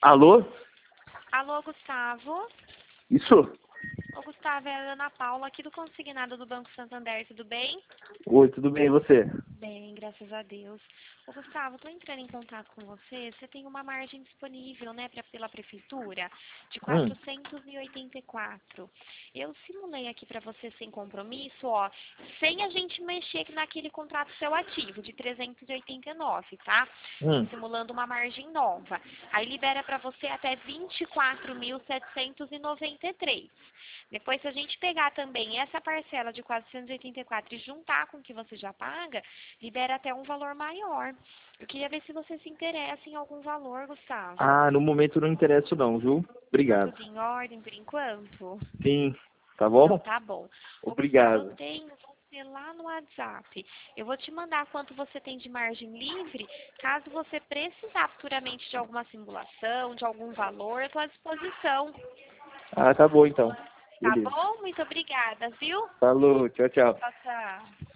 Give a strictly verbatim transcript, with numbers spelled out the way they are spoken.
Alô? Alô, Gustavo? Isso? Ô, Gustavo, é a Ana Paula aqui do Consignado do Banco Santander, tudo bem? Oi, tudo bem, e você? Bem, graças a Deus. Ô, Gustavo, tô entrando em contato com você. Você tem uma margem disponível, né, pra, pela prefeitura, de Hum. quatrocentos e oitenta e quatro. Eu simulei aqui pra você sem compromisso, ó, sem a gente mexer naquele contrato seu ativo, de trezentos e oitenta e nove, tá? Hum. Simulando uma margem nova. Aí libera pra você até vinte e quatro mil setecentos e noventa e três. Depois, se a gente pegar também essa parcela de quatrocentos e oitenta e quatro e juntar com o que você já paga, libera até um valor maior. Eu queria ver se você se interessa em algum valor, Gustavo. Ah, no momento não interessa não, viu? Tá Obrigado. tudo em ordem por enquanto? Sim, tá Então bom? tá bom. Ô, Gustavo, eu Obrigado. tenho você lá no WhatsApp. Eu vou te mandar quanto você tem de margem livre. Caso você precisar futuramente de alguma simulação, de algum valor, eu estou à disposição. Ah, tá bom então. Tá Beleza. bom? Muito obrigada, viu? Falou, tchau, tchau. Tchau, tchau.